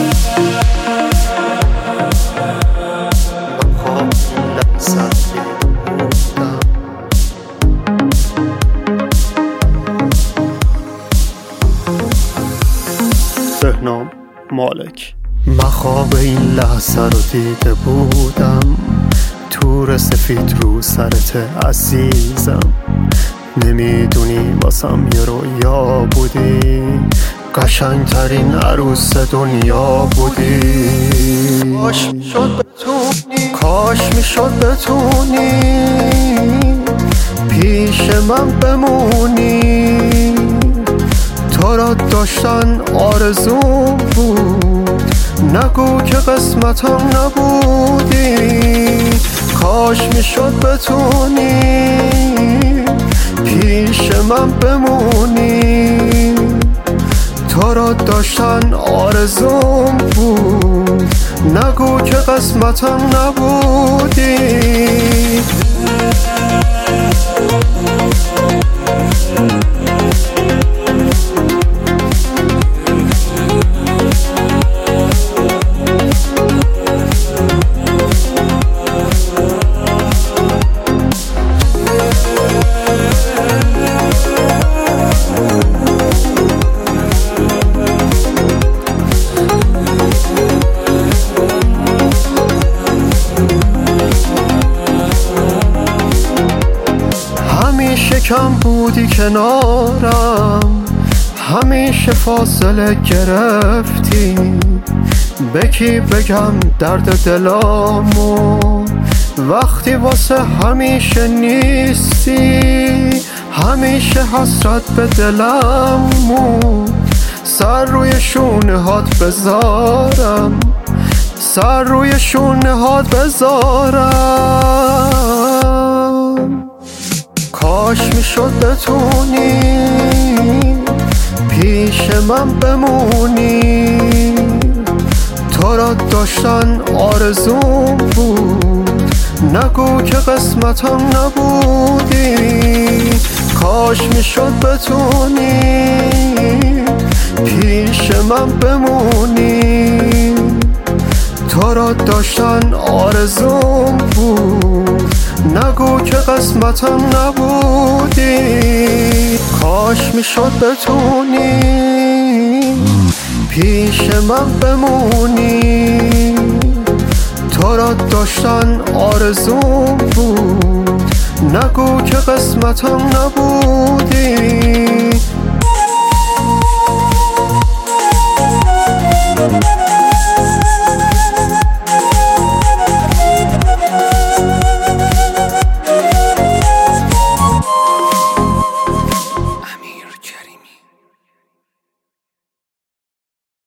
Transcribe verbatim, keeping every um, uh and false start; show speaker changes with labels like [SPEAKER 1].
[SPEAKER 1] بهنام مالک. من خواب این لحظه رو دیده بودم، تور سفید رو سرت عزیزم. نمیدونی واسم یه رویا بودی، قشنگترین عروس دنیا بودی. کاش میشد بتونی، کاش میشد بتونی پیش من بمونی. تو را داشتن آرزوم بود، نگو که قسمتم نبودی. کاش میشد بتونی پیش من بمونی. تو را داشتن آرزوم بود، نگو که قسمتم نبودی. همیشه کم بودی کنارم، همیشه فاصله گرفتی. به کی بگم درد دلامو وقتی واسه همیشه نیستی. همیشه حسرت به دلم بود، سر روی شونه هات بذارم، سر روی شونه هات بذارم. کاش میشد بتونی پیش من بمونی. تو را داشتن آرزوم بود، نگو که قسمتم نبودی. کاش میشد بتونی پیش من بمونی. تو را داشتن آرزوم بود، نگو که قسمتم نبودی. کاش میشد بتونی پیش من بمونی. تو را داشتن آرزوم بود، نگو که قسمتم نبودی.